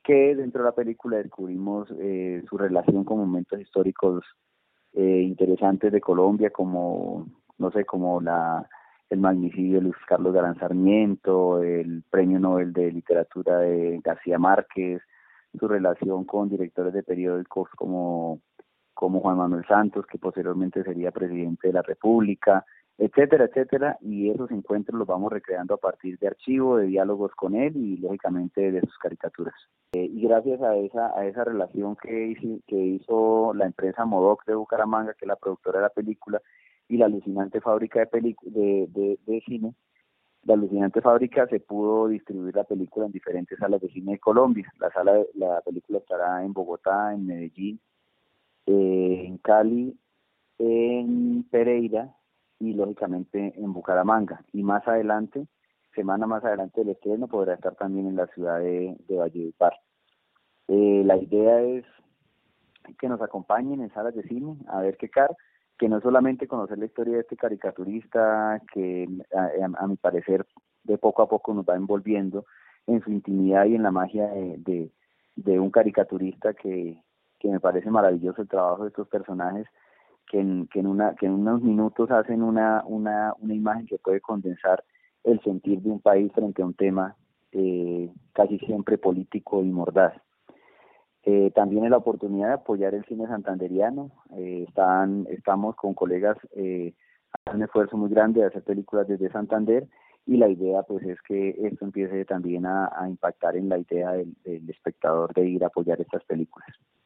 que dentro de la película descubrimos su relación con momentos históricos interesantes de Colombia, como, no sé, como el magnicidio de Luis Carlos Galán Sarmiento, el Premio Nobel de Literatura de García Márquez, su relación con directores de periódicos como Juan Manuel Santos, que posteriormente sería presidente de la República, etcétera, etcétera, y esos encuentros los vamos recreando a partir de archivos, de diálogos con él y lógicamente de sus caricaturas. Y gracias a esa relación que hizo la empresa Modoc de Bucaramanga, que es la productora de la película, y la alucinante fábrica de cine, la alucinante fábrica, se pudo distribuir la película en diferentes salas de cine de Colombia. La película estará en Bogotá, en Medellín, en Cali, en Pereira y lógicamente en Bucaramanga. Y más adelante, semana más adelante del estreno, podrá estar también en la ciudad de Valledupar. La idea es que nos acompañen en salas de cine a ver qué car, que no solamente conocer la historia de este caricaturista que a mi parecer de poco a poco nos va envolviendo en su intimidad y en la magia de un caricaturista que me parece maravilloso el trabajo de estos personajes que en unos minutos hacen una imagen que puede condensar el sentir de un país frente a un tema casi siempre político y mordaz. También es la oportunidad de apoyar el cine santanderiano. Estamos con colegas haciendo un esfuerzo muy grande de hacer películas desde Santander, y la idea pues es que esto empiece también a impactar en la idea del espectador de ir a apoyar estas películas.